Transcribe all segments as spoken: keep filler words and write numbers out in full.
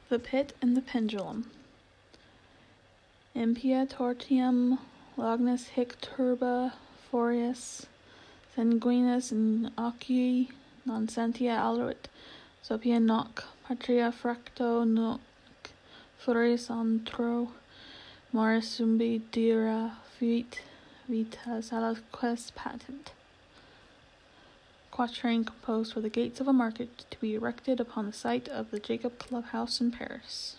The Pit and the Pendulum. Impia tortium lognis hic turba forius sanguinis in ocui non sentia aluit, sopia noc patria fracto noc furius antro moris sumbi dira fuit vita salaques patent. Quatrain composed for the gates of a market to be erected upon the site of the Jacob Club House in Paris.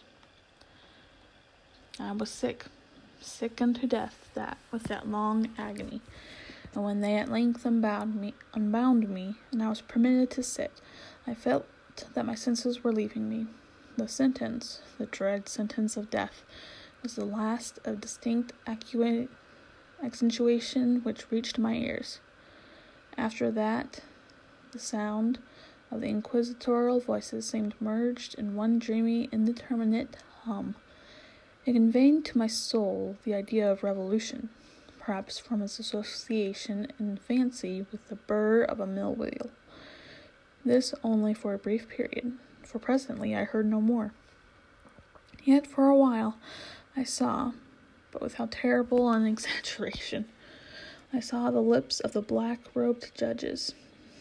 I was sick, sick unto death, that with that long agony. And when they at length unbound me, unbound me, and I was permitted to sit, I felt that my senses were leaving me. The sentence, the dread sentence of death, was the last of distinct accu- accentuation which reached my ears. After that, the sound of the inquisitorial voices seemed merged in one dreamy, indeterminate hum. It conveyed to my soul the idea of revolution, perhaps from its association in fancy with the burr of a mill wheel. This only for a brief period, for presently I heard no more. Yet for a while I saw, but with how terrible an exaggeration, I saw the lips of the black-robed judges.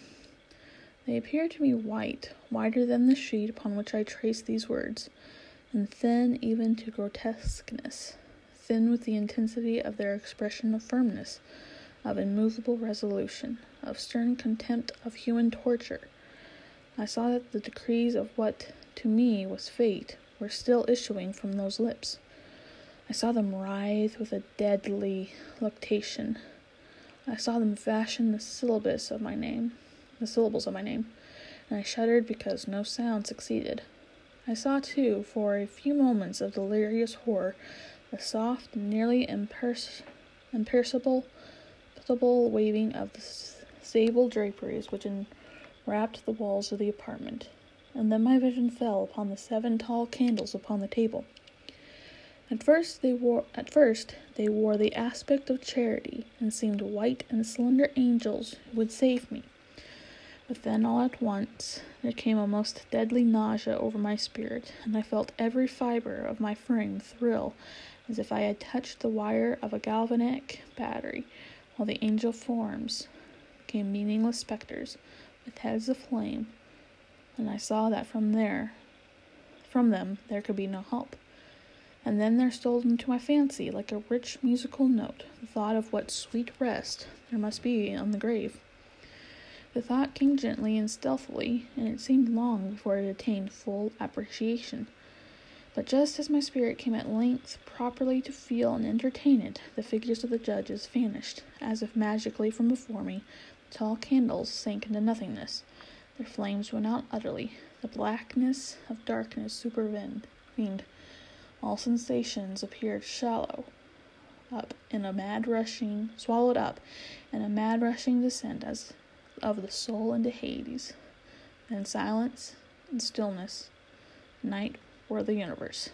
They appeared to me white, whiter than the sheet upon which I traced these words, and thin even to grotesqueness, thin with the intensity of their expression of firmness, of immovable resolution, of stern contempt of human torture. I saw that the decrees of what to me was fate were still issuing from those lips. I saw them writhe with a deadly luctation. I saw them fashion the syllabus of my name, the syllables of my name, and I shuddered because no sound succeeded. I saw, too, for a few moments of delirious horror, the soft, nearly impers- imperceptible waving of the sable draperies which enwrapped the walls of the apartment, and then my vision fell upon the seven tall candles upon the table. At first they wore at first they wore the aspect of charity, and seemed white and slender angels who would save me. But then all at once there came a most deadly nausea over my spirit, and I felt every fiber of my frame thrill as if I had touched the wire of a galvanic battery, while the angel forms became meaningless specters with heads of flame, and I saw that from there, from them there could be no help. And then there stole into my fancy, like a rich musical note, the thought of what sweet rest there must be on the grave. The thought came gently and stealthily, and it seemed long before it attained full appreciation. But just as my spirit came at length properly to feel and entertain it, the figures of the judges vanished, as if magically from before me. The tall candles sank into nothingness. Their flames went out utterly. The blackness of darkness supervened. All sensations appeared shallow up in a mad rushing, swallowed up in a mad rushing descent as of the soul into Hades. Then silence and stillness, night were the universe.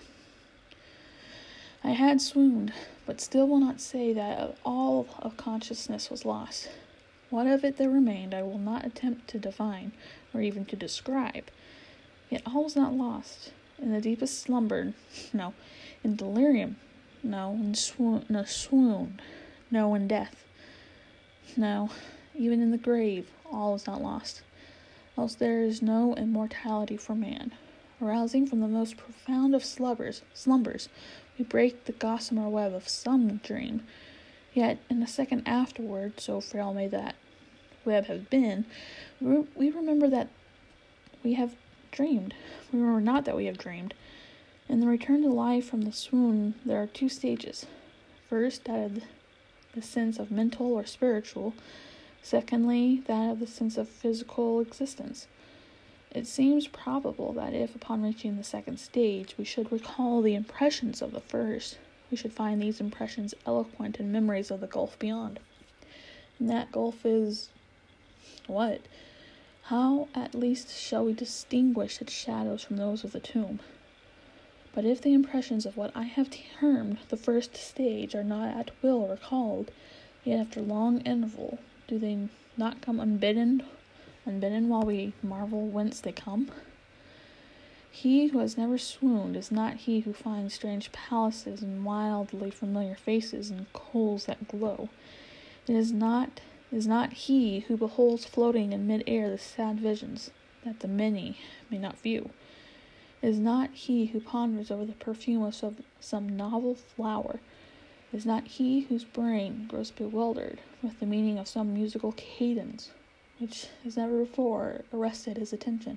I had swooned, but still will not say that all of consciousness was lost. What of it there remained I will not attempt to define, or even to describe. Yet all was not lost. In the deepest slumber, no, in delirium, no, in swoon, no swoon, no, in death, no, even in the grave, all is not lost. Else there is no immortality for man. Arousing from the most profound of slumbers, slumbers, we break the gossamer web of some dream. Yet, in a second afterward, so frail may that web have been, we remember that we have dreamed. We remember not that we have dreamed. In the return to life from the swoon, there are two stages. First, that of the sense of mental or spiritual. Secondly, that of the sense of physical existence. It seems probable that if, upon reaching the second stage, we should recall the impressions of the first, we should find these impressions eloquent in memories of the gulf beyond. And that gulf is what? How, at least, shall we distinguish its shadows from those of the tomb? But if the impressions of what I have termed the first stage are not at will recalled, yet after long interval, do they not come unbidden, unbidden while we marvel whence they come? He who has never swooned is not he who finds strange palaces and wildly familiar faces and coals that glow. It is not it is not he who beholds floating in mid-air the sad visions that the many may not view. It is not he who ponders over the perfume of some, some novel flower. It is not he whose brain grows bewildered with the meaning of some musical cadence which has never before arrested his attention.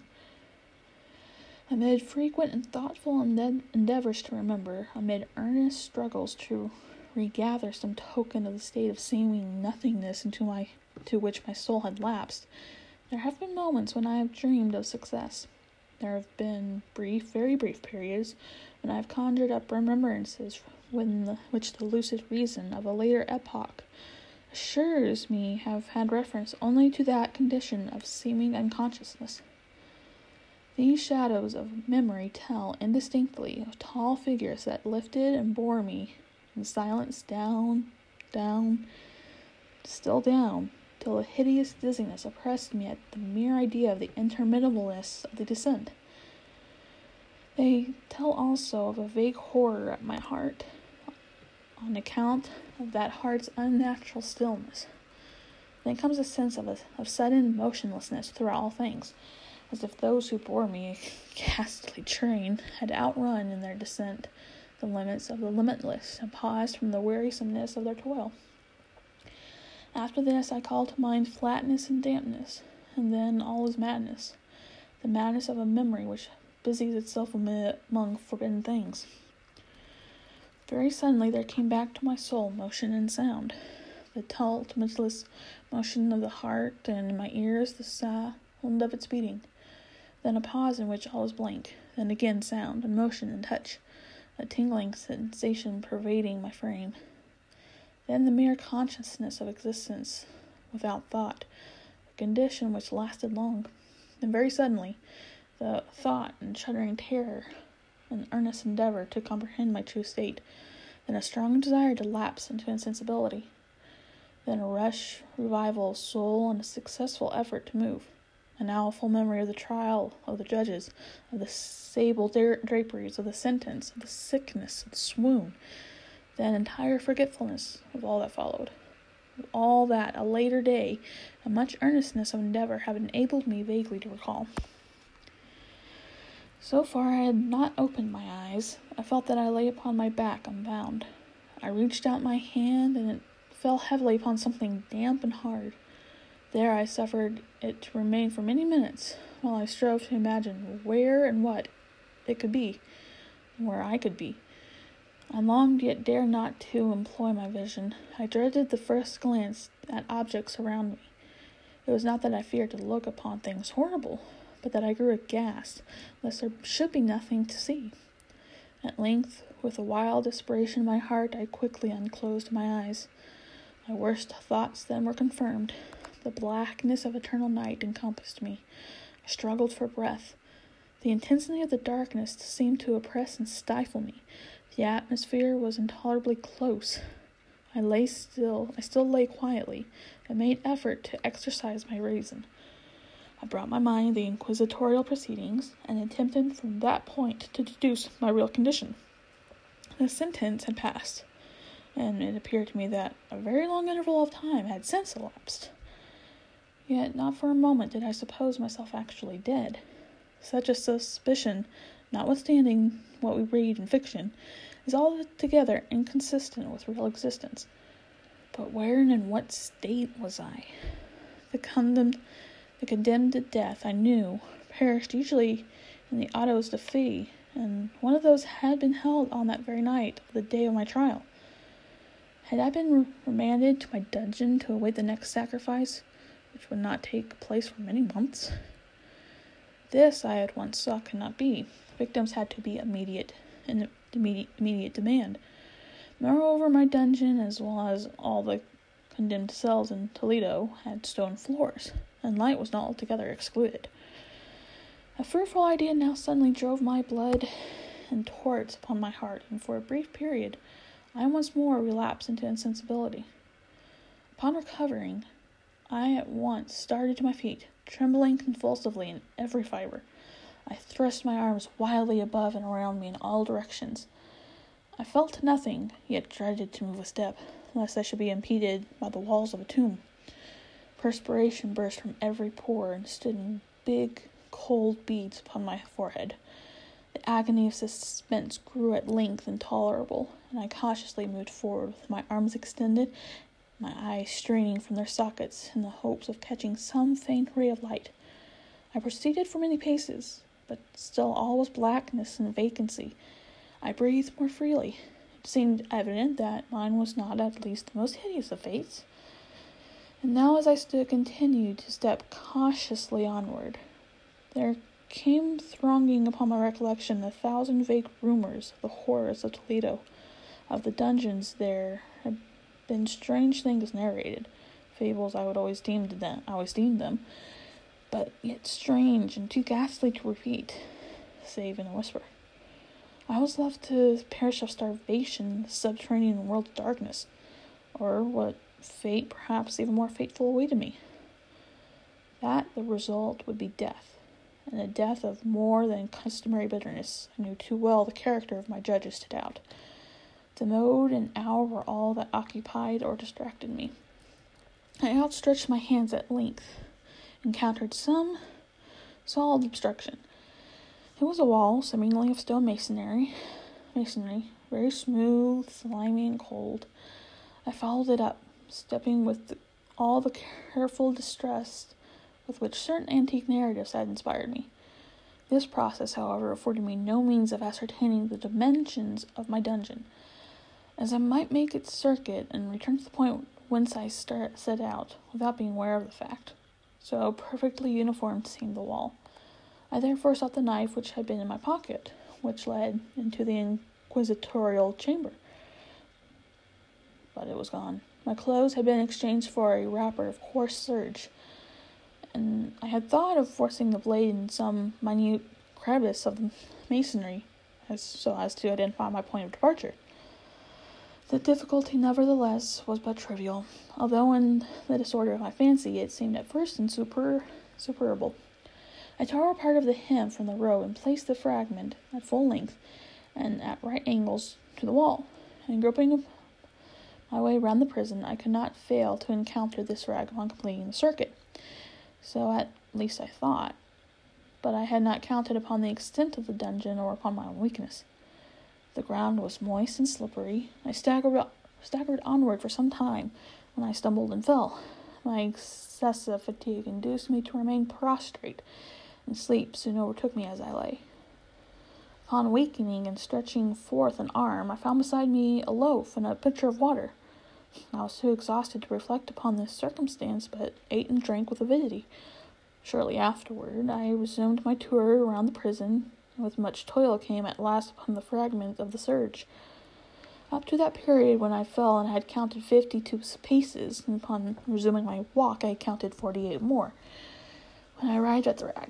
Amid frequent and thoughtful ende- endeavors to remember, amid earnest struggles to regather some token of the state of seeming nothingness into my to which my soul had lapsed, there have been moments when I have dreamed of success. There have been brief, very brief periods when I have conjured up remembrances when the, which the lucid reason of a later epoch assures me have had reference only to that condition of seeming unconsciousness. These shadows of memory tell indistinctly of tall figures that lifted and bore me in silence down, down, still down, till a hideous dizziness oppressed me at the mere idea of the interminableness of the descent. They tell also of a vague horror at my heart, on account of that heart's unnatural stillness. Then comes a sense of a of sudden motionlessness through all things, as if those who bore me, a ghastly train, had outrun in their descent the limits of the limitless, and paused from the wearisomeness of their toil. After this I call to mind flatness and dampness, and then all is madness, the madness of a memory which busies itself among forbidden things. Very suddenly there came back to my soul motion and sound, the tumultuous motion of the heart, and in my ears the sound of its beating. Then a pause in which all is blank, then again sound and motion and touch, a tingling sensation pervading my frame. Then the mere consciousness of existence without thought, a condition which lasted long. Then very suddenly, the thought and shuddering terror, an earnest endeavor to comprehend my true state, then a strong desire to lapse into insensibility, then a rush, revival of soul, and a successful effort to move. And now a full memory of the trial of the judges, of the sable dra- draperies, of the sentence, of the sickness, of the swoon, then entire forgetfulness of all that followed. All that a later day and much earnestness of endeavor have enabled me vaguely to recall. So far I had not opened my eyes. I felt that I lay upon my back unbound. I reached out my hand, and it fell heavily upon something damp and hard. There I suffered it to remain for many minutes, while I strove to imagine where and what it could be, and where I could be. I longed, yet dared not to employ my vision. I dreaded the first glance at objects around me. It was not that I feared to look upon things horrible, but that I grew aghast, lest there should be nothing to see. At length, with a wild desperation in my heart, I quickly unclosed my eyes. My worst thoughts then were confirmed. The blackness of eternal night encompassed me. I struggled for breath. The intensity of the darkness seemed to oppress and stifle me. The atmosphere was intolerably close. I lay still, I still lay quietly, and made effort to exercise my reason. I brought my mind the inquisitorial proceedings, and attempted from that point to deduce my real condition. The sentence had passed, and it appeared to me that a very long interval of time had since elapsed. Yet not for a moment did I suppose myself actually dead. Such a suspicion, notwithstanding what we read in fiction, is altogether inconsistent with real existence. But where and in what state was I? The condemned, the condemned to death, I knew, perished usually in the autos de fe, and one of those had been held on that very night of the day of my trial. Had I been remanded to my dungeon to await the next sacrifice, which would not take place for many months? This, I at once saw, could not be. Victims had to be immediate, in immediate, immediate demand. Moreover, my dungeon, as well as all the condemned cells in Toledo, had stone floors, and light was not altogether excluded. A fearful idea now suddenly drove my blood in torrents upon my heart, and for a brief period I once more relapsed into insensibility. Upon recovering, I at once started to my feet, trembling convulsively in every fibre. I thrust my arms wildly above and around me in all directions. I felt nothing, yet dreaded to move a step, lest I should be impeded by the walls of a tomb. Perspiration burst from every pore and stood in big, cold beads upon my forehead. The agony of suspense grew at length intolerable, and I cautiously moved forward with my arms extended, my eyes straining from their sockets in the hopes of catching some faint ray of light. I proceeded for many paces, but still all was blackness and vacancy. I breathed more freely. It seemed evident that mine was not at least the most hideous of fates. And now as I stood, continued to step cautiously onward, there came thronging upon my recollection a thousand vague rumors of the horrors of Toledo. Of the dungeons there had been strange things narrated, fables I would always deemed them, I always deemed them, but yet strange and too ghastly to repeat, save in a whisper. I was left to perish of starvation in the subterranean world's darkness, or what fate, perhaps even more fateful, awaited me. That the result would be death, and a death of more than customary bitterness. I knew too well the character of my judges to doubt. The mode and hour were all that occupied or distracted me. I outstretched my hands at length, encountered some solid obstruction. It was a wall, seemingly of stone masonry, masonry, very smooth, slimy, and cold. I followed it up, stepping with the, all the careful distrust with which certain antique narratives had inspired me. This process, however, afforded me no means of ascertaining the dimensions of my dungeon, as I might make its circuit and return to the point whence I start, set out, without being aware of the fact. So perfectly uniform seemed the wall. I therefore sought the knife which had been in my pocket, which led into the inquisitorial chamber. But it was gone. My clothes had been exchanged for a wrapper of coarse serge, and I had thought of forcing the blade in some minute crevice of the masonry, as so as to identify my point of departure. The difficulty, nevertheless, was but trivial, although in the disorder of my fancy it seemed at first insuper superable. I tore apart of the hem from the row and placed the fragment at full length and at right angles to the wall. And groping my way round the prison, I could not fail to encounter this rag upon completing the circuit. So at least I thought, but I had not counted upon the extent of the dungeon or upon my own weakness. The ground was moist and slippery. I staggered, staggered onward for some time, when I stumbled and fell. My excessive fatigue induced me to remain prostrate, and sleep soon overtook me as I lay. Upon awakening and stretching forth an arm, I found beside me a loaf and a pitcher of water. I was too exhausted to reflect upon this circumstance, but ate and drank with avidity. Shortly afterward, I resumed my tour around the prison, and with much toil came at last upon the fragment of the serge. Up to that period when I fell and had counted fifty-two paces, and upon resuming my walk I counted forty-eight more. When I arrived at the rag,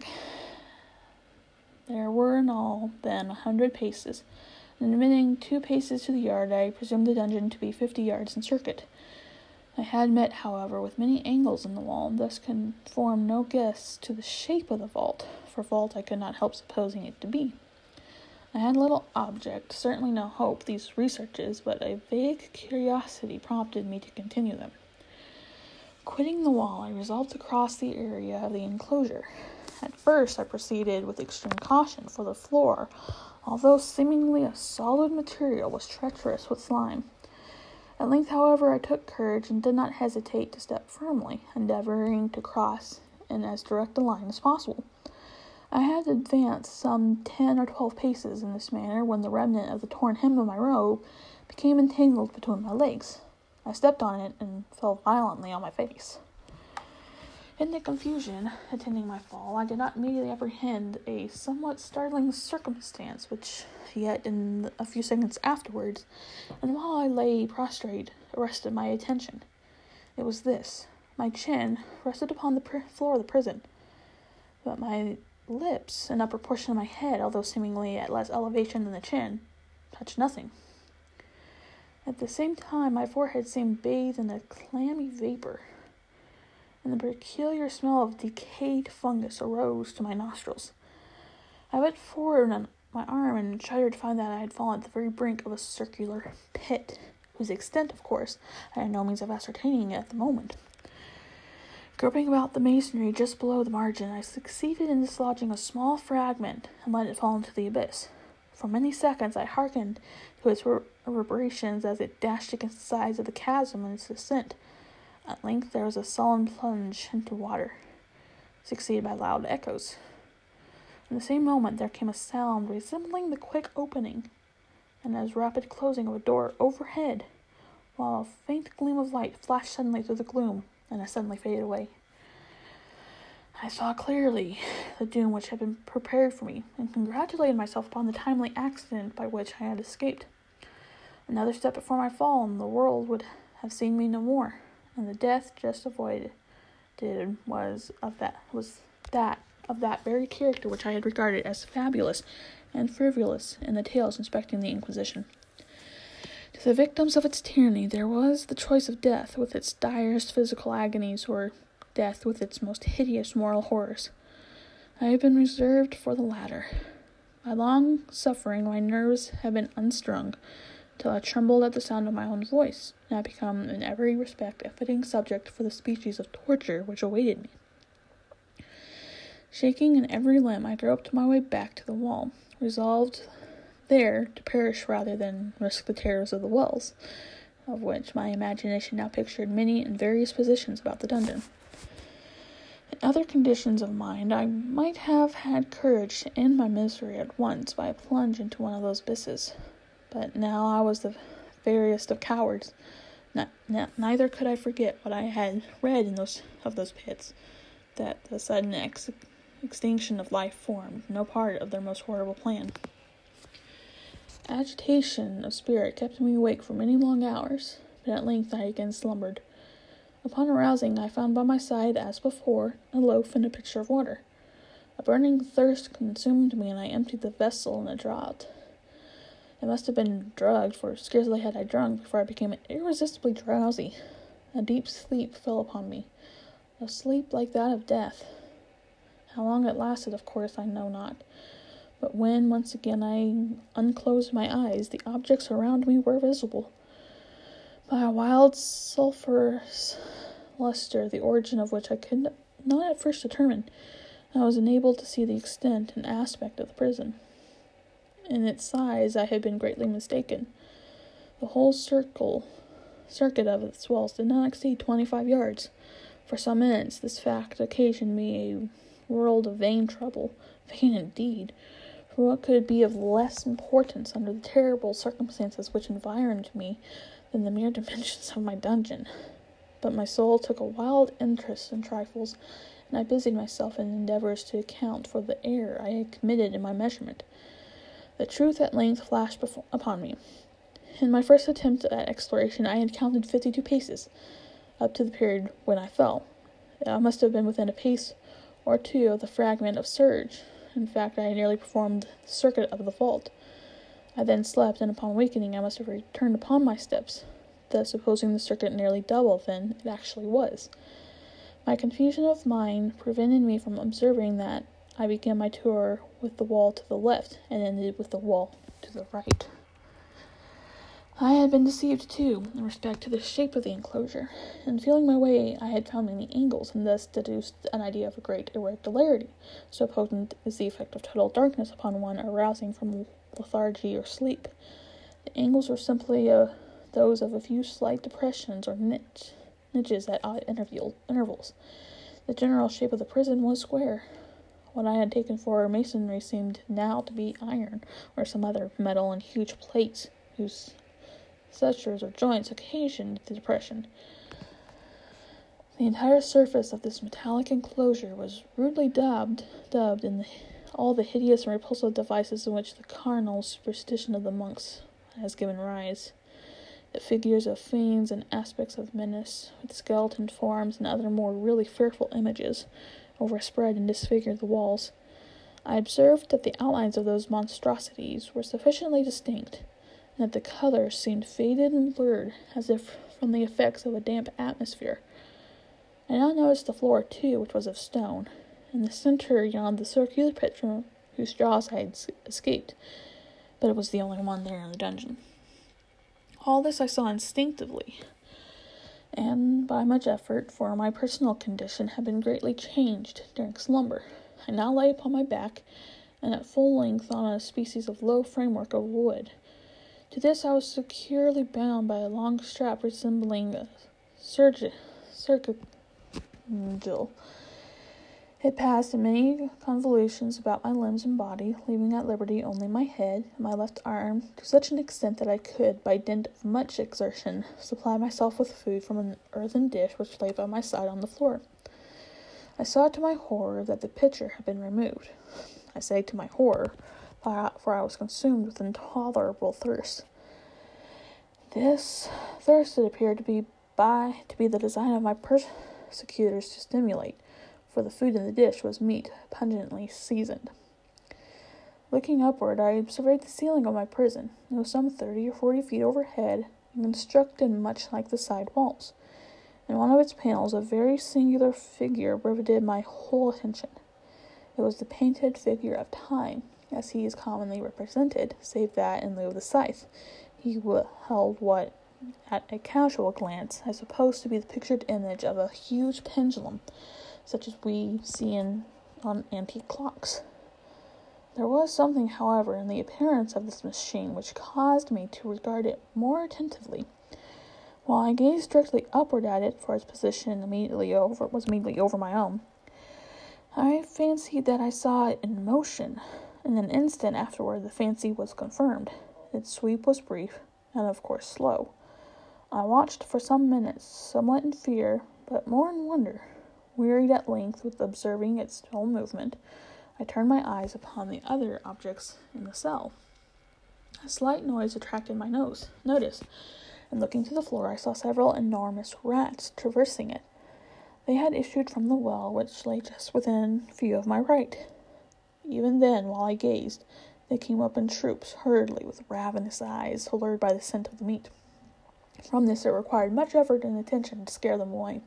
there were in all, then, a hundred paces, and admitting two paces to the yard, I presumed the dungeon to be fifty yards in circuit. I had met, however, with many angles in the wall, and thus could form no guess to the shape of the vault, for vault I could not help supposing it to be. I had little object, certainly no hope, these researches, but a vague curiosity prompted me to continue them. Quitting the wall, I resolved to cross the area of the enclosure. At first I proceeded with extreme caution, for the floor, although seemingly a solid material, was treacherous with slime. At length, however, I took courage and did not hesitate to step firmly, endeavoring to cross in as direct a line as possible. I had advanced some ten or twelve paces in this manner when the remnant of the torn hem of my robe became entangled between my legs. I stepped on it and fell violently on my face. In the confusion attending my fall, I did not immediately apprehend a somewhat startling circumstance, which yet in a few seconds afterwards, and while I lay prostrate, arrested my attention. It was this: my chin rested upon the pr- floor of the prison, but my lips and upper portion of my head, although seemingly at less elevation than the chin, touched nothing. At the same time, my forehead seemed bathed in a clammy vapor, and the peculiar smell of decayed fungus arose to my nostrils. I bent forward on my arm and shuddered to find that I had fallen at the very brink of a circular pit, whose extent, of course, I had no means of ascertaining at the moment. Groping about the masonry just below the margin, I succeeded in dislodging a small fragment and let it fall into the abyss. For many seconds I hearkened to its reverberations as it dashed against the sides of the chasm in its descent. At length there was a sullen plunge into water, succeeded by loud echoes. In the same moment there came a sound resembling the quick opening and as rapid closing of a door overhead, while a faint gleam of light flashed suddenly through the gloom and as suddenly faded away. I saw clearly the doom which had been prepared for me, and congratulated myself upon the timely accident by which I had escaped. Another step before my fall, and the world would have seen me no more, and the death just avoided was of that was that of that very character which I had regarded as fabulous and frivolous in the tales respecting the Inquisition. To the victims of its tyranny there was the choice of death with its direst physical agonies, or death with its most hideous moral horrors. I have been reserved for the latter. By long suffering my nerves have been unstrung, till I trembled at the sound of my own voice, and I become in every respect a fitting subject for the species of torture which awaited me. Shaking in every limb, I groped my way back to the wall, resolved there to perish rather than risk the terrors of the wells, of which my imagination now pictured many in various positions about the dungeon. In other conditions of mind, I might have had courage to end my misery at once by a plunge into one of those abysses. But now I was the veriest of cowards. Not, not, neither could I forget what I had read in those of those pits, that the sudden ex- extinction of life formed no part of their most horrible plan. Agitation of spirit kept me awake for many long hours, but at length I again slumbered. Upon arousing, I found by my side, as before, a loaf and a pitcher of water. A burning thirst consumed me, and I emptied the vessel in a draught. I must have been drugged, for scarcely had I drunk before I became irresistibly drowsy. A deep sleep fell upon me, a sleep like that of death. How long it lasted, of course, I know not. But when once again I unclosed my eyes, the objects around me were visible. By a wild sulphurous luster, the origin of which I could not at first determine, I was enabled to see the extent and aspect of the prison. In its size I had been greatly mistaken. The whole circle, circuit of its walls did not exceed twenty-five yards. For some minutes this fact occasioned me a world of vain trouble, vain indeed, for what could be of less importance under the terrible circumstances which environed me than the mere dimensions of my dungeon? But my soul took a wild interest in trifles, and I busied myself in endeavors to account for the error I had committed in my measurement. The truth at length flashed before, upon me. In my first attempt at exploration I had counted fifty-two paces, up to the period when I fell. I must have been within a pace or two of the fragment of serge. In fact, I had nearly performed the circuit of the vault. I then slept, and upon awakening I must have returned upon my steps, thus supposing the circuit nearly double than it actually was. My confusion of mind prevented me from observing that I began my tour with the wall to the left, and ended with the wall to the right. I had been deceived, too, in respect to the shape of the enclosure. In feeling my way, I had found many angles, and thus deduced an idea of a great irregularity, so potent is the effect of total darkness upon one arousing from lethargy or sleep. The angles were simply uh, those of a few slight depressions or niche, niches at odd interval, intervals. The general shape of the prison was square. What I had taken for masonry seemed now to be iron, or some other metal in huge plates, whose sutures or joints occasioned the depression. The entire surface of this metallic enclosure was rudely dubbed, dubbed in the, all the hideous and repulsive devices in which the carnal superstition of the monks has given rise. The figures of fiends and aspects of menace, with skeleton forms and other more really fearful images, overspread and disfigured the walls. I observed that the outlines of those monstrosities were sufficiently distinct, and that the colors seemed faded and blurred, as if from the effects of a damp atmosphere. I now noticed the floor, too, which was of stone. In the center yawned the circular pit from whose jaws I had escaped, but it was the only one there in the dungeon. All this I saw instinctively, and by much effort, for my personal condition had been greatly changed during slumber. I now lay upon my back, and at full length on a species of low framework of wood. To this I was securely bound by a long strap resembling a circuit circumgil. It passed in many convolutions about my limbs and body, leaving at liberty only my head and my left arm, to such an extent that I could, by dint of much exertion, supply myself with food from an earthen dish which lay by my side on the floor. I saw to my horror that the pitcher had been removed. I say to my horror, for I was consumed with intolerable thirst. This thirst it appeared to be by to be the design of my persecutors to stimulate, for the food in the dish was meat pungently seasoned. Looking upward, I surveyed the ceiling of my prison. It was some thirty or forty feet overhead, and constructed much like the side walls. In one of its panels, a very singular figure riveted my whole attention. It was the painted figure of Time, as he is commonly represented, save that, in lieu of the scythe, he held what, at a casual glance, I supposed to be the pictured image of a huge pendulum, such as we see in on antique clocks. There was something, however, in the appearance of this machine which caused me to regard it more attentively. While I gazed directly upward at it, for its position immediately over was immediately over my own, I fancied that I saw it in motion. In an instant afterward, the fancy was confirmed. Its sweep was brief, and of course slow. I watched for some minutes, somewhat in fear, but more in wonder. Wearied at length with observing its dull movement, I turned my eyes upon the other objects in the cell. A slight noise attracted my nose, notice, and looking to the floor, I saw several enormous rats traversing it. They had issued from the well, which lay just within view of my right. Even then, while I gazed, they came up in troops, hurriedly, with ravenous eyes, allured by the scent of the meat. From this it required much effort and attention to scare them away.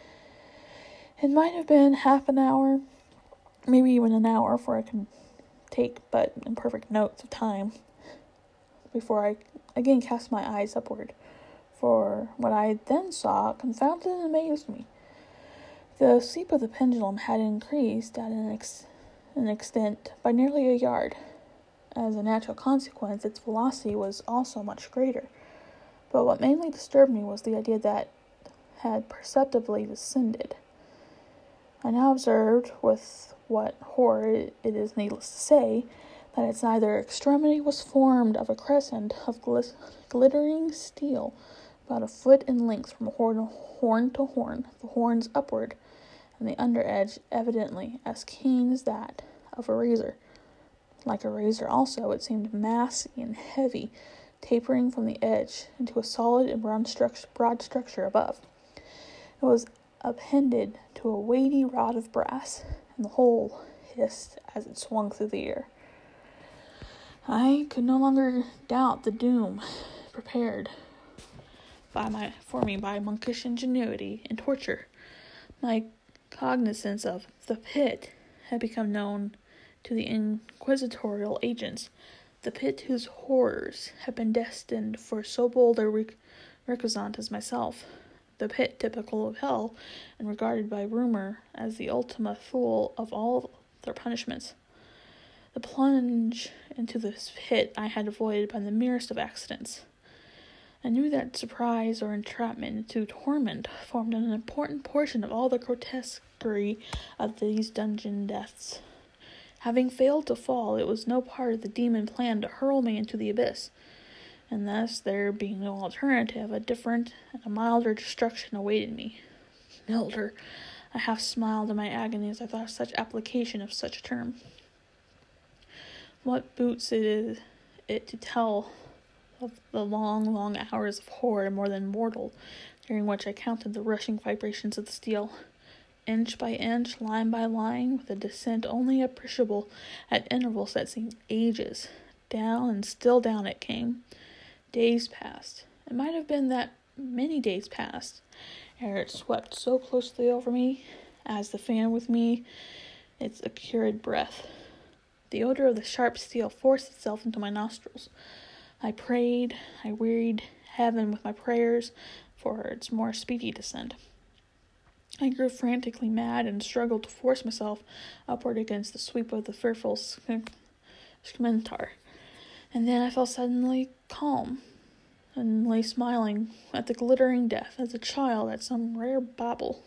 It might have been half an hour, maybe even an hour, for I can take but imperfect notes of time, before I again cast my eyes upward, for what I then saw confounded and amazed me. The sweep of the pendulum had increased at an, ex- an extent by nearly a yard. As a natural consequence, its velocity was also much greater. But what mainly disturbed me was the idea that it had perceptibly descended. I now observed, with what horror it is needless to say, that its either extremity was formed of a crescent of glis- glittering steel, about a foot in length from horn, horn to horn, the horns upward, and the under edge evidently as keen as that of a razor. Like a razor also, it seemed massy and heavy, tapering from the edge into a solid and broad structure, broad structure above. It was appended to a weighty rod of brass, and the whole hissed as it swung through the air. I could no longer doubt the doom prepared by my for me by monkish ingenuity and torture. My cognizance of the pit had become known to the inquisitorial agents, the pit whose horrors had been destined for so bold a rec- recusant as myself, the pit typical of hell, and regarded by rumor as the ultima thule of all their punishments. The plunge into this pit I had avoided by the merest of accidents. I knew that surprise or entrapment into torment formed an important portion of all the grotesquerie of these dungeon deaths. Having failed to fall, it was no part of the demon plan to hurl me into the abyss, and thus, there being no alternative, a different and a milder destruction awaited me. Milder! I half smiled in my agony as I thought of such application of such a term. What boots it is it to tell of the long, long hours of horror more than mortal, during which I counted the rushing vibrations of the steel, inch by inch, line by line, with a descent only appreciable at intervals that seemed ages. Down and still down it came. Days passed. It might have been that many days passed, ere it swept so closely over me, as the fan with me its accursed breath. The odor of the sharp steel forced itself into my nostrils. I prayed, I wearied heaven with my prayers for its more speedy descent. I grew frantically mad and struggled to force myself upward against the sweep of the fearful scimitar. And then I felt suddenly calm, and lay smiling at the glittering death as a child at some rare bauble.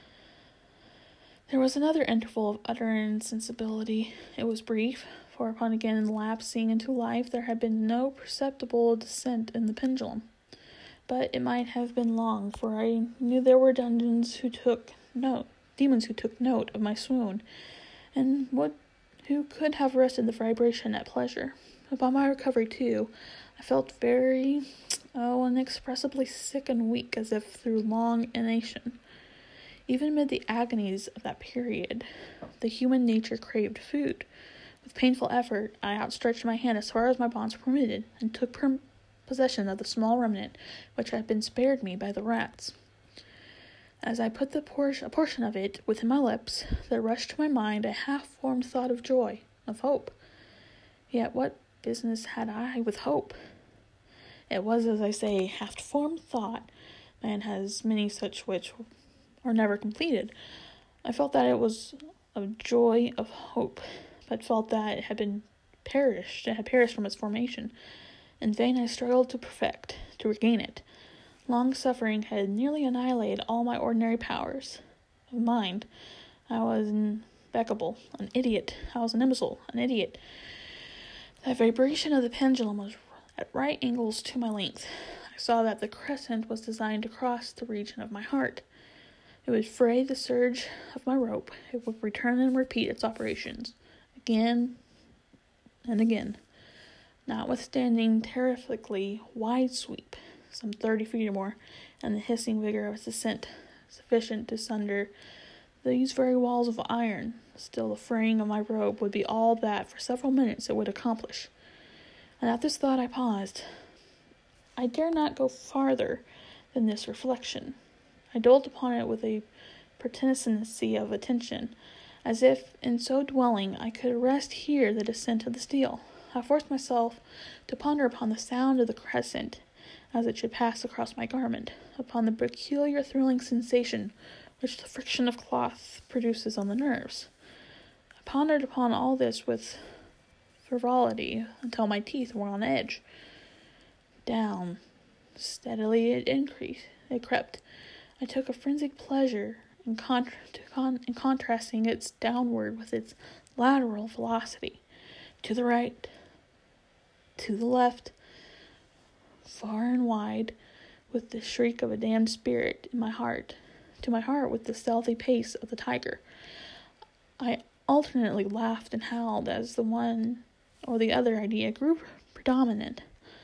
There was another interval of utter insensibility. It was brief, for upon again lapsing into life there had been no perceptible descent in the pendulum. But it might have been long, for I knew there were dungeons who took note, demons who took note of my swoon, and what who could have arrested the vibration at pleasure. Upon my recovery, too, I felt very, oh, inexpressibly sick and weak, as if through long inanition. Even amid the agonies of that period, the human nature craved food. With painful effort, I outstretched my hand as far as my bonds permitted, and took per- possession of the small remnant which had been spared me by the rats. As I put the por- a portion of it within my lips, there rushed to my mind a half-formed thought of joy, of hope. Yet what business had I with hope? It was, as I say, a half-formed thought. Man has many such which are never completed. I felt that it was a joy of hope, but felt that it had been perished, it had perished from its formation. In vain I struggled to perfect, to regain it. Long suffering had nearly annihilated all my ordinary powers of mind. I was impeccable, an idiot. I was an imbecile, an idiot. The vibration of the pendulum was at right angles to my length. I saw that the crescent was designed to cross the region of my heart. It would fray the surge of my rope. It would return and repeat its operations, again and again. Notwithstanding terrifically wide sweep, some thirty feet or more, and the hissing vigor of its descent, sufficient to sunder these very walls of iron, still the fraying of my robe would be all that for several minutes it would accomplish. And at this thought I paused. I dare not go farther than this reflection. I dwelt upon it with a pertinency of attention, as if in so dwelling I could arrest here the descent of the steel. I forced myself to ponder upon the sound of the crescent as it should pass across my garment, upon the peculiar thrilling sensation which the friction of cloth produces on the nerves. I pondered upon all this with frivolity until my teeth were on edge. Down, steadily it increased, it crept. I took a frenzied pleasure in, contra- con- in contrasting its downward with its lateral velocity, to the right, to the left, far and wide, with the shriek of a damned spirit in my heart, to my heart with the stealthy pace of the tiger. I alternately laughed and howled as the one or the other idea grew predominant.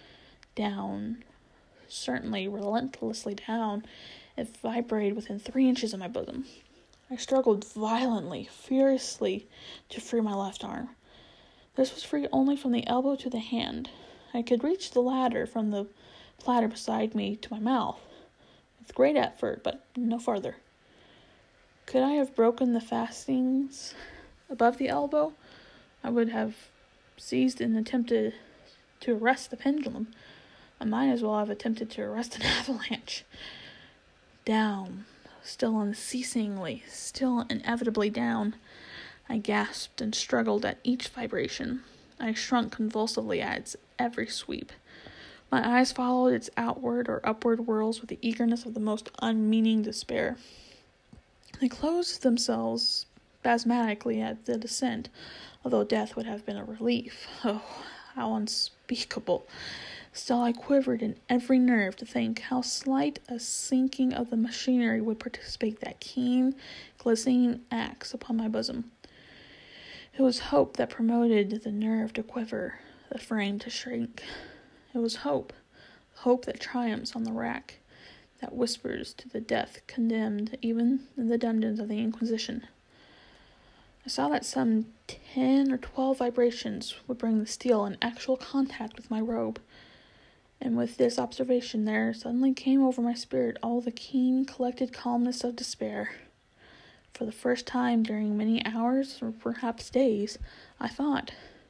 Down, certainly relentlessly down, it vibrated within three inches of my bosom. I struggled violently, furiously, to free my left arm. This was free only from the elbow to the hand. I could reach the latter from the platter beside me to my mouth, with great effort, but no farther. Could I have broken the fastenings above the elbow, I would have seized and attempted to arrest the pendulum. I might as well have attempted to arrest an avalanche. Down, still unceasingly, still inevitably down. I gasped and struggled at each vibration. I shrunk convulsively at its every sweep. My eyes followed its outward or upward whirls with the eagerness of the most unmeaning despair. They closed themselves spasmodically at the descent, although death would have been a relief. Oh, how unspeakable! Still I quivered in every nerve to think how slight a sinking of the machinery would participate that keen, glistening axe upon my bosom. It was hope that promoted the nerve to quiver, the frame to shrink. It was hope, hope that triumphs on the rack, that whispers to the death condemned even in the dungeons of the Inquisition. I saw that some ten or twelve vibrations would bring the steel in actual contact with my robe, and with this observation there suddenly came over my spirit all the keen, collected calmness of despair. For the first time during many hours, or perhaps days, I thought,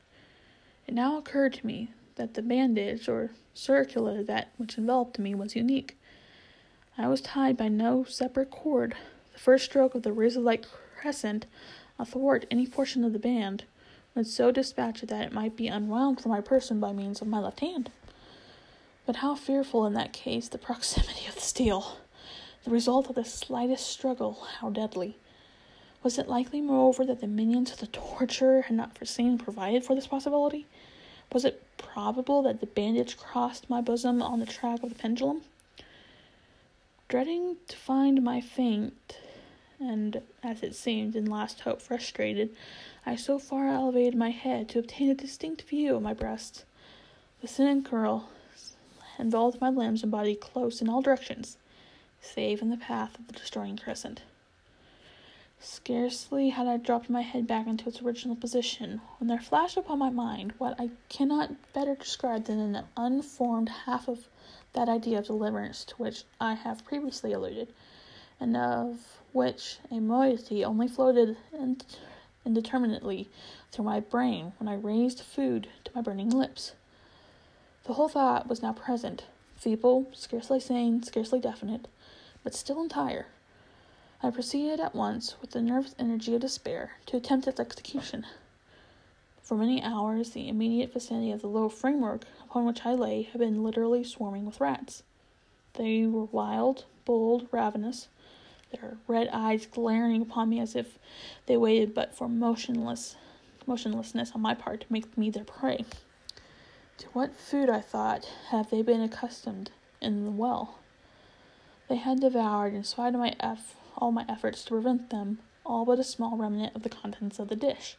It now occurred to me that the bandage, or circular, that which enveloped me was unique. I was tied by no separate cord. The first stroke of the razor-like crescent athwart any portion of the band would so dispatch it that it might be unwound from my person by means of my left hand. But how fearful in that case the proximity of the steel! The result of the slightest struggle, how deadly! Was it likely, moreover, that the minions of the torturer had not foreseen and provided for this possibility? Was it probable that the bandage crossed my bosom on the track of the pendulum? Dreading to find my faint, and, as it seemed, in last hope frustrated, I so far elevated my head to obtain a distinct view of my breast. The thin curl enveloped my limbs and body close in all directions, save in the path of the destroying crescent. Scarcely had I dropped my head back into its original position, when there flashed upon my mind what I cannot better describe than an unformed half of that idea of deliverance to which I have previously alluded, and of which a moiety only floated ind- indeterminately through my brain when I raised food to my burning lips. The whole thought was now present, feeble, scarcely sane, scarcely definite, but still entire. I proceeded at once, with the nervous energy of despair, to attempt its execution. For many hours, the immediate vicinity of the low framework upon which I lay had been literally swarming with rats. They were wild, bold, ravenous, their red eyes glaring upon me as if they waited but for motionless, motionlessness on my part to make me their prey. To what food, I thought, have they been accustomed in the well? They had devoured, in spite of my eff- all my efforts to prevent them, all but a small remnant of the contents of the dish.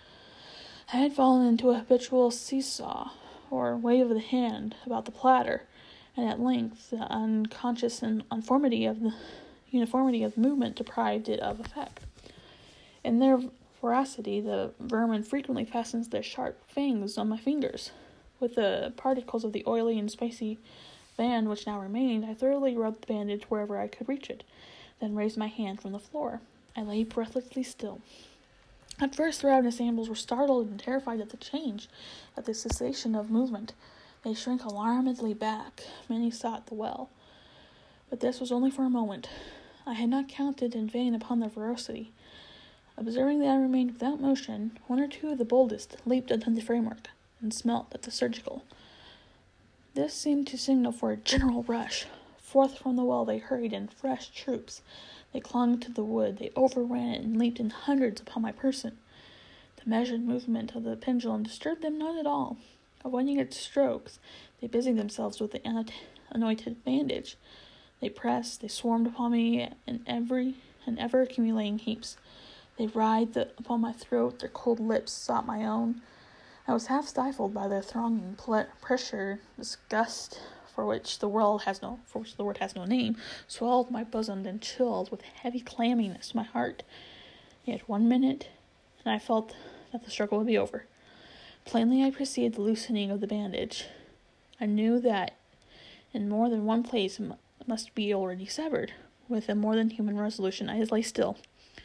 I had fallen into a habitual seesaw, or wave of the hand, about the platter, and at length the unconscious and uniformity of the uniformity of movement deprived it of effect. In their voracity, the vermin frequently fastened their sharp fangs on my fingers. With the particles of the oily and spicy band which now remained, I thoroughly rubbed the bandage wherever I could reach it, then raised my hand from the floor. I lay breathlessly still. At first, the ravenous animals were startled and terrified at the change, at the cessation of movement. They shrank alarmedly back. Many sought the well. But this was only for a moment. I had not counted in vain upon their ferocity. Observing that I remained without motion, one or two of the boldest leaped under the framework and smelt at the surgical. This seemed to signal for a general rush. Forth from the well they hurried in fresh troops. They clung to the wood, they overran it, and leaped in hundreds upon my person. The measured movement of the pendulum disturbed them not at all. Avoiding its strokes, they busied themselves with the anointed bandage. They pressed, they swarmed upon me in every and ever accumulating heaps. They writhed upon my throat, their cold lips sought my own. I was half stifled by their thronging ple- pressure. Disgust, for which the world has no, for which the word has no name, swelled my bosom and chilled with heavy clamminess my heart. Yet one minute, and I felt that the struggle would be over. Plainly I perceived the loosening of the bandage. I knew that in more than one place it must be already severed. With a more than human resolution, I lay still.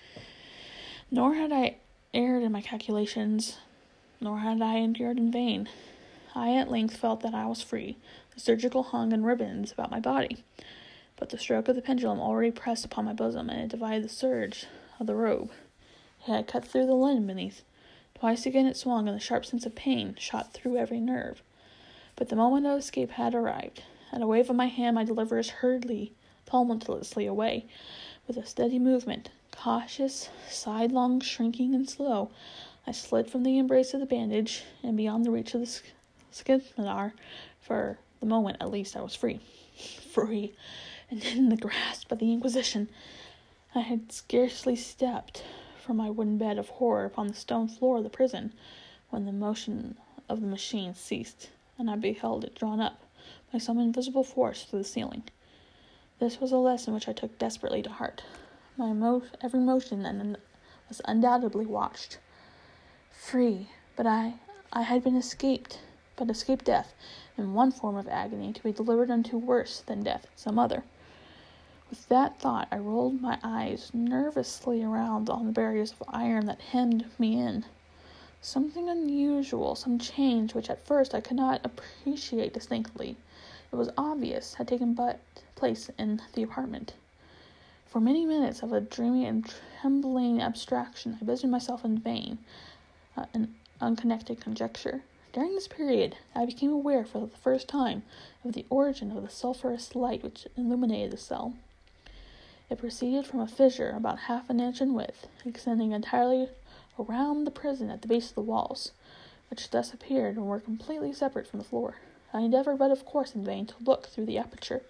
Nor had I erred in my calculations, nor had I endured in vain. I at length felt that I was free. The surgical hung in ribbons about my body, but the stroke of the pendulum already pressed upon my bosom, and it divided the serge of the robe. It had cut through the linen beneath. Twice again it swung, and the sharp sense of pain shot through every nerve. But the moment of escape had arrived. At a wave of my hand, my deliverers hurriedly, tumultuously away. With a steady movement, cautious, sidelong, shrinking, and slow, I slid from the embrace of the bandage, and beyond the reach of the scimitar. For the moment, at least, I was free. Free, and in the grasp of the Inquisition. I had scarcely stepped from my wooden bed of horror upon the stone floor of the prison, when the motion of the machine ceased, and I beheld it drawn up by some invisible force through the ceiling. This was a lesson which I took desperately to heart. My mo- every motion and was undoubtedly watched. Free, but I, I had been escaped, but escaped death in one form of agony, to be delivered unto worse than death in some other. With that thought, I rolled my eyes nervously around on the barriers of iron that hemmed me in. Something unusual, some change which at first I could not appreciate distinctly. It was obvious had taken but place in the apartment. For many minutes of a dreamy and trembling abstraction, I busied myself in vain, uh, in unconnected conjecture. During this period, I became aware for the first time of the origin of the sulphurous light which illuminated the cell. It proceeded from a fissure about half an inch in width, extending entirely around the prison at the base of the walls, which thus appeared and were completely separate from the floor. I endeavored, but of course in vain, to look through the aperture.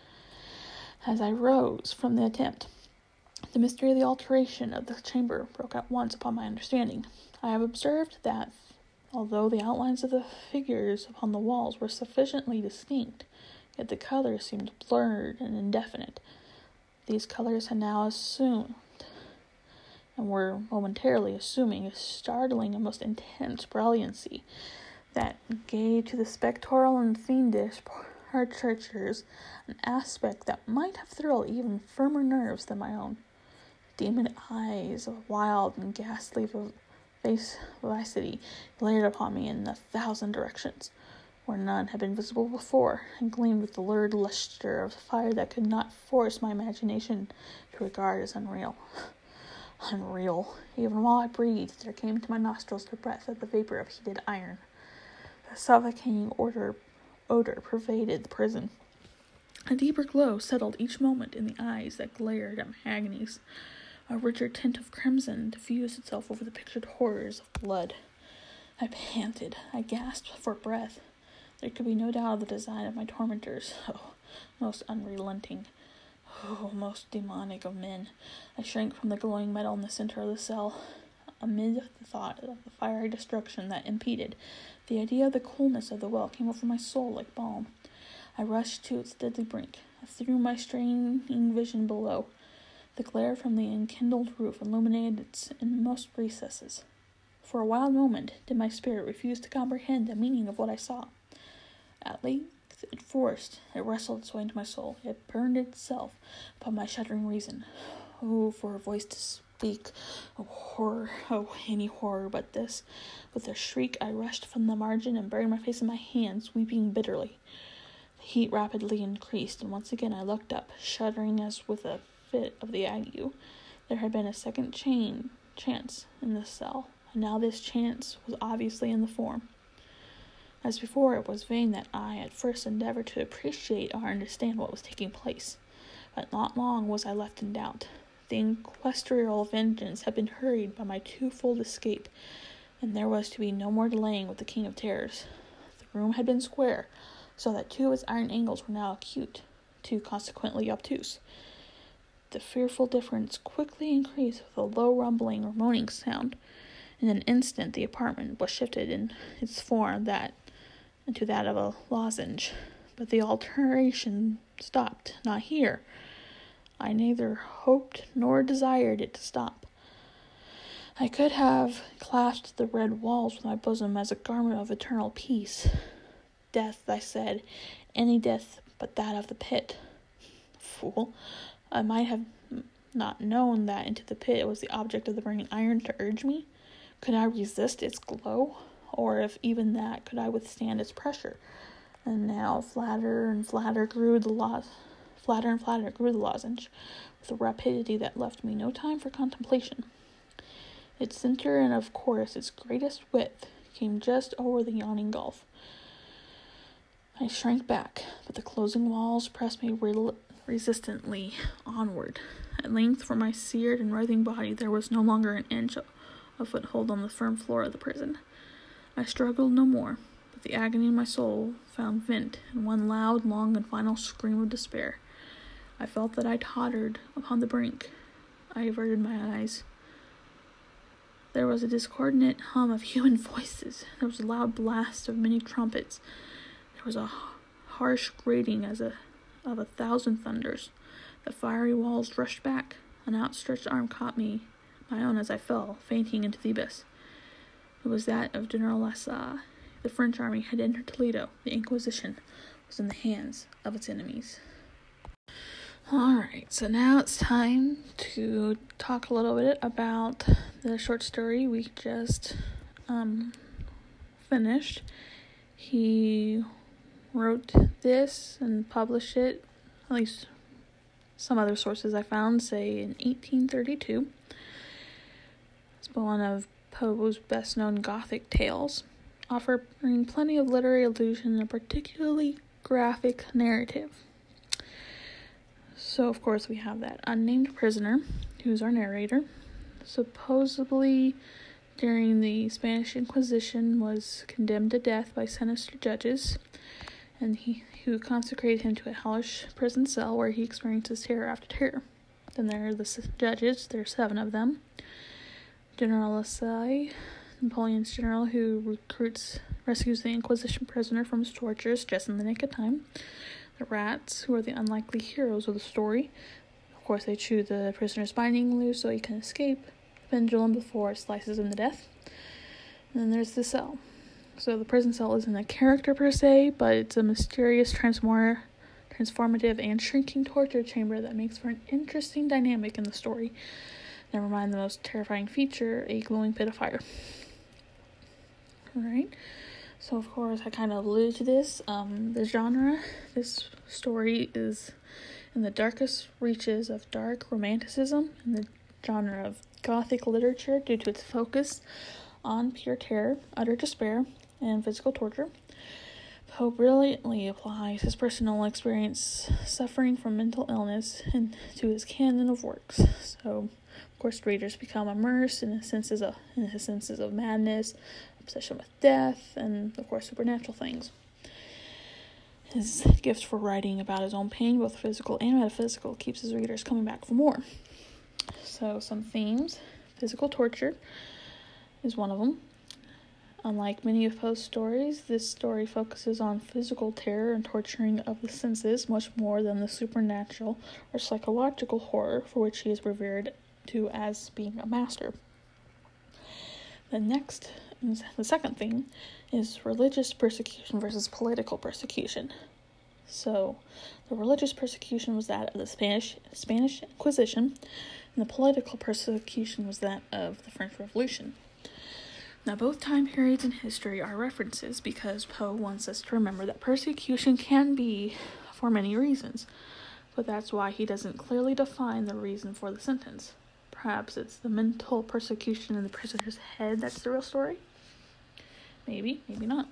As I rose from the attempt, the mystery of the alteration of the chamber broke at once upon my understanding. I have observed that, although the outlines of the figures upon the walls were sufficiently distinct, yet the colors seemed blurred and indefinite. These colors had now assumed, and were momentarily assuming, a startling and most intense brilliancy that gave to the spectral and fiendish portraitures an aspect that might have thrilled even firmer nerves than my own. Demon eyes of wild and ghastly vivacity glared upon me in a thousand directions, where none had been visible before, and gleamed with the lurid lustre of fire that could not force my imagination to regard as unreal. Unreal. Even while I breathed, there came to my nostrils the breath of the vapor of heated iron. A suffocating odor, odor pervaded the prison. A deeper glow settled each moment in the eyes that glared at my agonies. A richer tint of crimson diffused itself over the pictured horrors of blood. I panted. I gasped for breath. There could be no doubt of the design of my tormentors. Oh, most unrelenting. Oh, most demonic of men. I shrank from the glowing metal in the center of the cell. Amid the thought of the fiery destruction that impeded, the idea of the coolness of the well came over my soul like balm. I rushed to its deadly brink. I threw my straining vision below. The glare from the enkindled roof illuminated its inmost recesses. For a wild moment did my spirit refuse to comprehend the meaning of what I saw. At length it forced, it wrestled its way into my soul. It burned itself upon my shuddering reason. Oh, for a voice to speak. Oh, horror. Oh, any horror but this. With a shriek, I rushed from the margin and buried my face in my hands, weeping bitterly. The heat rapidly increased, and once again I looked up, shuddering as with a fit of the ague. There had been a second chain chance in this cell, and now this chance was obviously in the form. As before, it was vain that I at first endeavored to appreciate or understand what was taking place, but not long was I left in doubt. The inquisitorial vengeance had been hurried by my twofold escape, and there was to be no more delaying with the King of Terrors. The room had been square, so that two of its iron angles were now acute, two consequently obtuse. The fearful difference quickly increased with a low rumbling or moaning sound. In an instant the apartment was shifted in its form that into that of a lozenge, but the alteration stopped not here. I neither hoped nor desired it to stop. I could have clasped the red walls with my bosom as a garment of eternal peace. Death, I said, any death but that of the pit. Fool, I might have not known that into the pit was the object of the burning iron to urge me. Could I resist its glow? Or if even that, could I withstand its pressure? And now flatter and flatter grew the lo- flatter and flatter grew the lozenge, with a rapidity that left me no time for contemplation. Its center, and of course its greatest width, came just over the yawning gulf. I shrank back, but the closing walls pressed me re- resistantly onward. At length, for my seared and writhing body, there was no longer an inch of foothold on the firm floor of the prison. I struggled no more, but the agony in my soul found vent in one loud, long, and final scream of despair. I felt that I tottered upon the brink. I averted my eyes. There was a discordant hum of human voices. There was a loud blast of many trumpets. There was a harsh grating as a, of a thousand thunders. The fiery walls rushed back. An outstretched arm caught me, my own, as I fell, fainting into the abyss. It was that of General Lasalle. The French army had entered Toledo. The Inquisition was in the hands of its enemies. Alright, so now it's time to talk a little bit about the short story we just um, finished, he wrote this and published it, at least some other sources I found say in eighteen thirty-two. It's one of Poe's best-known Gothic tales, offering plenty of literary allusion and a particularly graphic narrative. So, of course, we have that unnamed prisoner, who's our narrator, supposedly during the Spanish Inquisition was condemned to death by sinister judges, and he who consecrated him to a hellish prison cell where he experiences terror after terror. Then there are the judges, there are seven of them. General Lasalle, Napoleon's general who recruits, rescues the Inquisition prisoner from his tortures just in the nick of time. The rats, who are the unlikely heroes of the story. Of course, they chew the prisoner's binding loose so he can escape the pendulum before it slices him to death. And then there's the cell. So the prison cell isn't a character per se, but it's a mysterious, transform- transformative, and shrinking torture chamber that makes for an interesting dynamic in the story. Never mind the most terrifying feature, a glowing pit of fire. Alright, so of course I kind of alluded to this. Um, the genre, this story is in the darkest reaches of dark romanticism in the genre of Gothic literature due to its focus on pure terror, utter despair, and physical torture. Poe brilliantly applies his personal experience suffering from mental illness into his canon of works. So, of course, readers become immersed in his senses of, in his senses of madness, obsession with death, and, of course, supernatural things. His gift for writing about his own pain, both physical and metaphysical, keeps his readers coming back for more. So, some themes. Physical torture is one of them. Unlike many of Poe's stories, this story focuses on physical terror and torturing of the senses much more than the supernatural or psychological horror for which he is revered to as being a master. The next, the second thing, is religious persecution versus political persecution. So, the religious persecution was that of the Spanish Spanish Inquisition, and the political persecution was that of the French Revolution. Now, both time periods in history are references because Poe wants us to remember that persecution can be for many reasons, but that's why he doesn't clearly define the reason for the sentence. Perhaps it's the mental persecution in the prisoner's head that's the real story? Maybe, maybe not.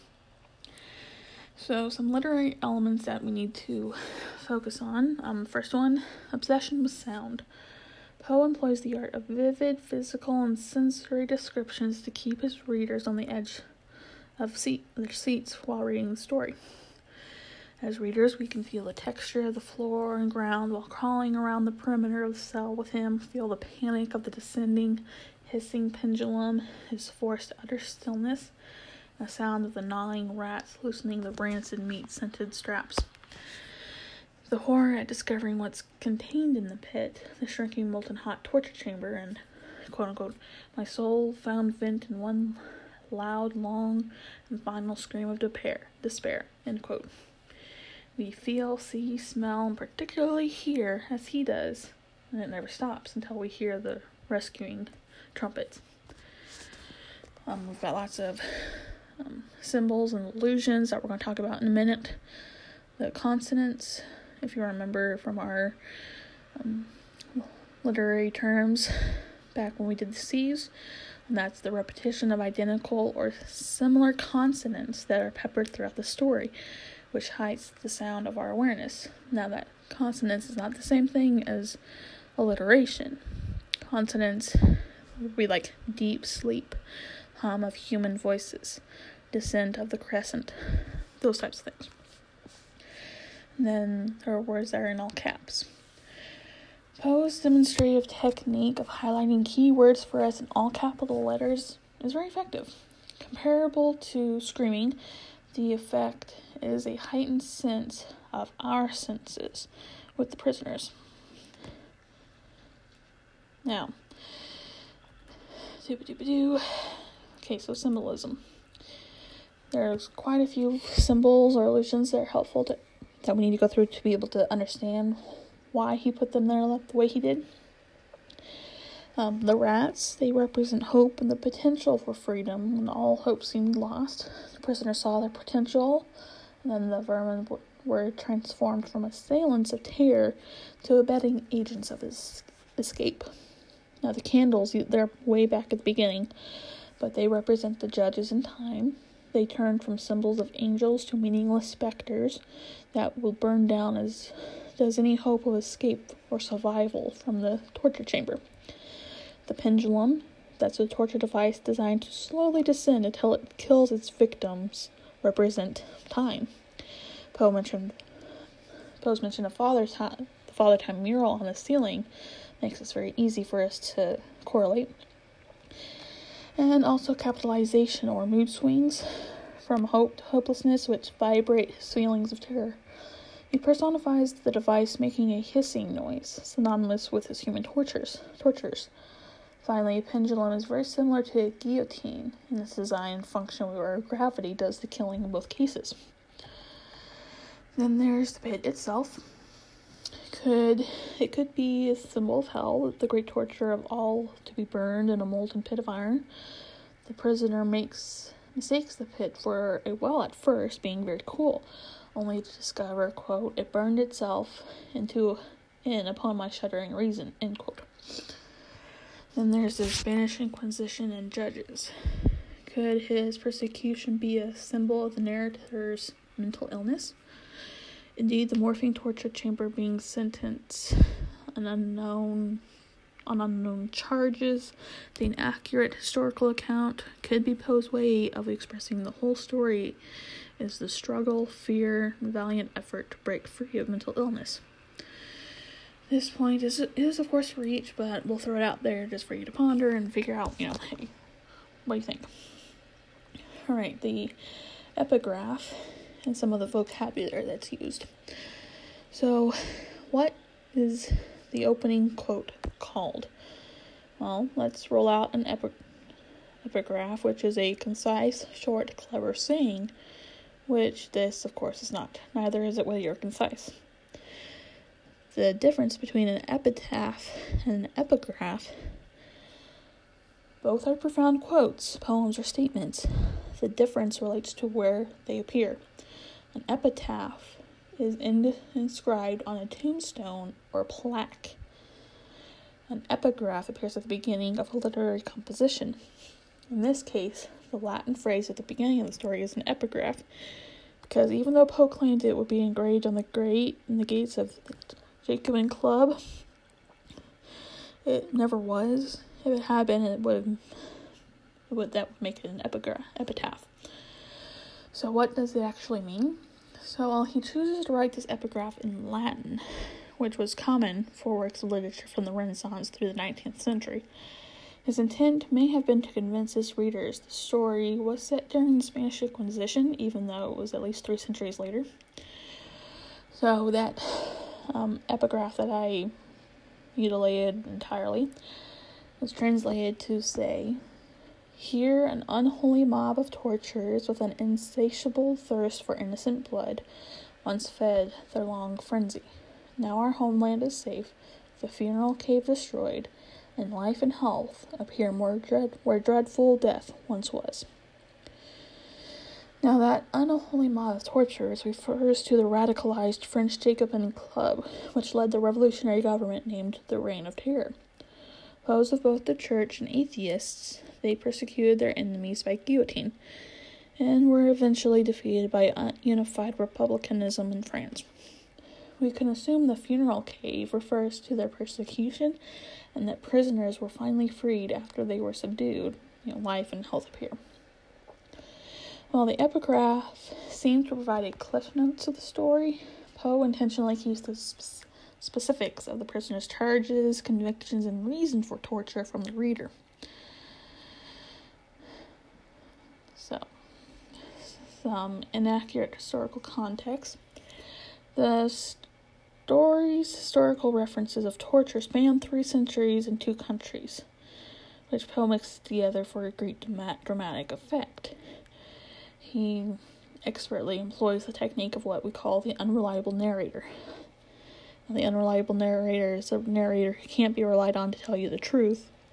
So, some literary elements that we need to focus on. Um, first one, obsession with sound. Poe employs the art of vivid physical and sensory descriptions to keep his readers on the edge of seat, their seats while reading the story. As readers, we can feel the texture of the floor and ground while crawling around the perimeter of the cell with him, feel the panic of the descending, hissing pendulum, his forced utter stillness, the sound of the gnawing rats loosening the rancid meat-scented straps. The horror at discovering what's contained in the pit, the shrinking molten hot torture chamber, and, quote-unquote, my soul found vent in one loud, long, and final scream of despair, despair, end quote. We feel, see, smell, and particularly hear, as he does, and it never stops until we hear the rescuing trumpets. Um, we've got lots of um, symbols and allusions that we're going to talk about in a minute. The consonants, if you remember from our um, literary terms back when we did the C's, and that's the repetition of identical or similar consonants that are peppered throughout the story, which hides the sound of our awareness. Now, that consonants is not the same thing as alliteration. Consonants would be like deep sleep, hum of human voices, descent of the crescent, those types of things. And then there are words that are in all caps. Poe's demonstrative technique of highlighting key words for us in all capital letters is very effective. Comparable to screaming, the effect is a heightened sense of our senses with the prisoners. Now, doo-ba-doo-ba-doo. Okay, so symbolism. There's quite a few symbols or allusions that are helpful to that we need to go through to be able to understand why he put them there the way he did. Um, the rats, they represent hope and the potential for freedom when all hope seemed lost. The prisoner saw their potential, and then the vermin w- were transformed from assailants of terror to abetting agents of his escape. Now the candles, they're way back at the beginning, but they represent the judges in time. They turned from symbols of angels to meaningless specters that will burn down as does any hope of escape or survival from the torture chamber. The pendulum, that's a torture device designed to slowly descend until it kills its victims, represent time. Poe mentioned, Poe's mentioned a father time, the Father Time mural on the ceiling makes this very easy for us to correlate. And also capitalization or mood swings from hope to hopelessness, which vibrate his feelings of terror. He personifies the device making a hissing noise, synonymous with his human tortures. tortures. Finally, a pendulum is very similar to a guillotine in its design and function, where gravity does the killing in both cases. Then there's the pit itself. Could it could be a symbol of hell, the great torture of all to be burned in a molten pit of iron. The prisoner makes mistakes the pit for a well at first, being very cool, only to discover, quote, it burned itself into in upon my shuddering reason, end quote. Then there's the Spanish Inquisition and judges. Could his persecution be a symbol of the narrator's mental illness? Indeed, the morphine torture chamber being sentenced an unknown on unknown charges, the inaccurate historical account could be Poe's way of expressing the whole story is the struggle, fear, and valiant effort to break free of mental illness. This point is, is of course reached, but we'll throw it out there just for you to ponder and figure out, you know, hey, what do you think? Alright, the epigraph and some of the vocabulary that's used. So, what is the opening quote called? Well, let's roll out an epi- epigraph, which is a concise, short, clever saying, which this, of course, is not. Neither is it witty or concise. The difference between an epitaph and an epigraph, both are profound quotes, poems, or statements. The difference relates to where they appear. An epitaph is in- inscribed on a tombstone or plaque. An epigraph appears at the beginning of a literary composition. In this case, the Latin phrase at the beginning of the story is an epigraph, because even though Poe claimed it would be engraved on the grate in the gates of the Jacobin Club, it never was. If it had been, it would, it would that would make it an epigraph, epitaph. So what does it actually mean? So while he chooses to write this epigraph in Latin, which was common for works of literature from the Renaissance through the nineteenth century, his intent may have been to convince his readers the story was set during the Spanish Inquisition, even though it was at least three centuries later. So that um, epigraph that I mutilated entirely was translated to say, "Here an unholy mob of torturers with an insatiable thirst for innocent blood once fed their long frenzy. Now our homeland is safe, the funeral cave destroyed, and life and health appear more dread where dreadful death once was." Now that unholy mob of torturers refers to the radicalized French Jacobin Club, which led the revolutionary government named the Reign of Terror. Opposed of both the church and atheists, they persecuted their enemies by guillotine, and were eventually defeated by unified republicanism in France. We can assume the funeral cave refers to their persecution, and that prisoners were finally freed after they were subdued. You know, life and health appear. While the epigraph seems to provide a cliff notes of the story, Poe intentionally keeps the sp- specifics of the prisoner's charges, convictions, and reason for torture from the reader. So, some inaccurate historical context. The story's historical references of torture span three centuries and two countries, which Poe mixed together for a great dramatic effect. He expertly employs the technique of what we call the unreliable narrator. Now, the unreliable narrator is a narrator who can't be relied on to tell you the truth,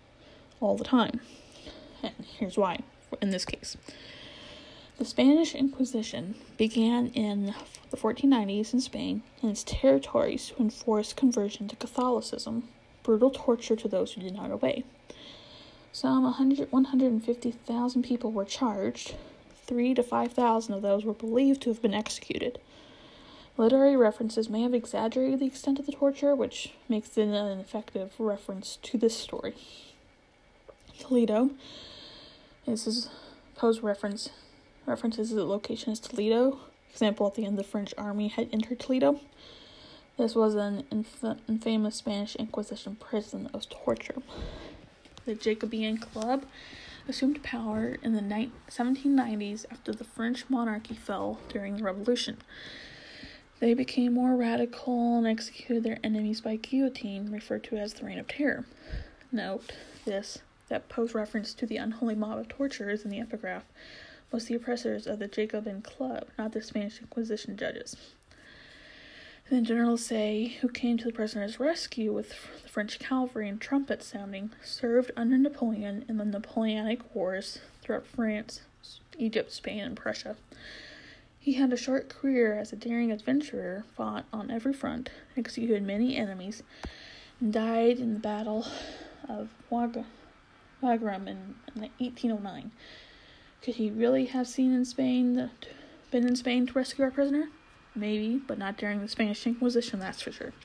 all the time. And here's why, in this case. The Spanish Inquisition began in the fourteen nineties in Spain and its territories to enforce conversion to Catholicism, brutal torture to those who did not obey. Some one hundred, one hundred fifty thousand people were charged. Three to five thousand of those were believed to have been executed. Literary references may have exaggerated the extent of the torture, which makes it an effective reference to this story. Toledo. This is Poe's reference. References the location as Toledo. Example, at the end, the French army had entered Toledo. This was an inf- infamous Spanish Inquisition prison of torture. The Jacobean Club assumed power in the seventeen nineties after the French monarchy fell during the Revolution. They became more radical and executed their enemies by guillotine, referred to as the Reign of Terror. Note this, that Poe's reference to the unholy mob of torturers in the epigraph was the oppressors of the Jacobin Club, not the Spanish Inquisition judges. Then generals say, who came to the prisoners' rescue with the French cavalry and trumpets sounding, served under Napoleon in the Napoleonic Wars throughout France, Egypt, Spain, and Prussia. He had a short career as a daring adventurer, fought on every front, executed many enemies, and died in the Battle of Wagram in, in eighteen oh nine. Could he really have seen in Spain that, been in Spain to rescue our prisoner? Maybe, but not during the Spanish Inquisition, that's for sure.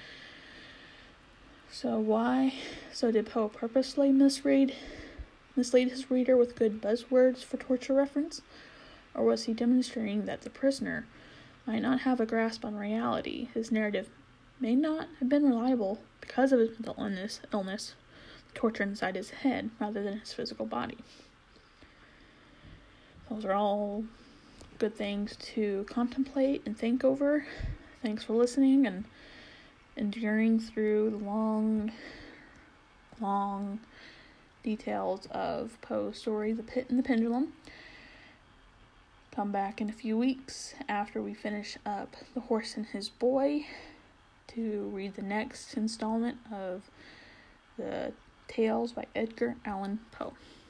So why? So did Poe purposely misread, mislead his reader with good buzzwords for torture reference? Or was he demonstrating that the prisoner might not have a grasp on reality? His narrative may not have been reliable because of his mental illness, illness, torture inside his head, rather than his physical body. Those are all good things to contemplate and think over. Thanks for listening and enduring through the long, long details of Poe's story, The Pit and the Pendulum. Come back in a few weeks after we finish up The Horse and His Boy to read the next installment of the Tales by Edgar Allan Poe.